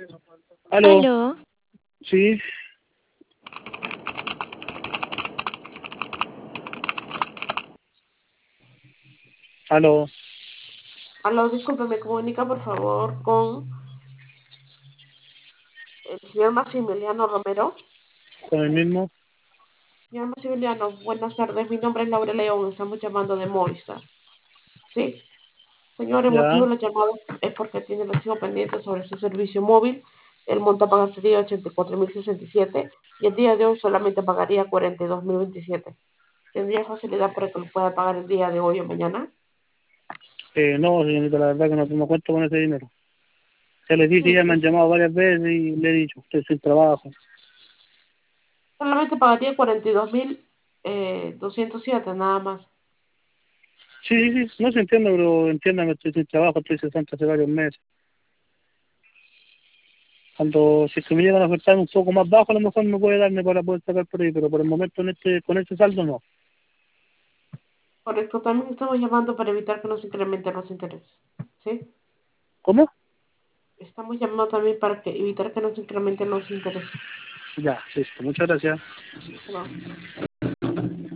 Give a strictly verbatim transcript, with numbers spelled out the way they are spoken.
Aló, Aló, sí, aló, Aló, disculpe, me comunica por favor con el señor Maximiliano Romero. con el mismo, Señor Maximiliano, buenas tardes. Mi nombre es Laura León. Estamos llamando de Movistar. ¿Sí? Señor, el ya, motivo de la llamada es porque tiene recibo pendiente sobre su servicio móvil. El monto a pagar sería ochenta y cuatro mil sesenta y siete y el día de hoy solamente pagaría cuarenta y dos mil veintisiete. ¿Tendría facilidad para que lo pueda pagar el día de hoy o mañana? eh, no, señorita, la verdad que no, no cuento con ese dinero. Ya les dije, Sí, ya me sí. han llamado varias veces y le he dicho, estoy sin trabajo. Solamente pagaría cuarenta y dos mil doscientos siete nada más. Sí, sí, sí, no se entiende, pero entiéndame, estoy sin trabajo, estoy cesante hace varios meses. Cuando, si es que me llegan a ofertar un poco más bajo, a lo mejor me puede darme para poder sacar por ahí, pero por el momento en este, con este saldo no. Correcto, también estamos llamando para evitar que nos incrementen los intereses. ¿Sí? ¿Cómo? Estamos llamando también para que evitar que nos incrementen los intereses. Ya, listo, muchas gracias. Hasta luego.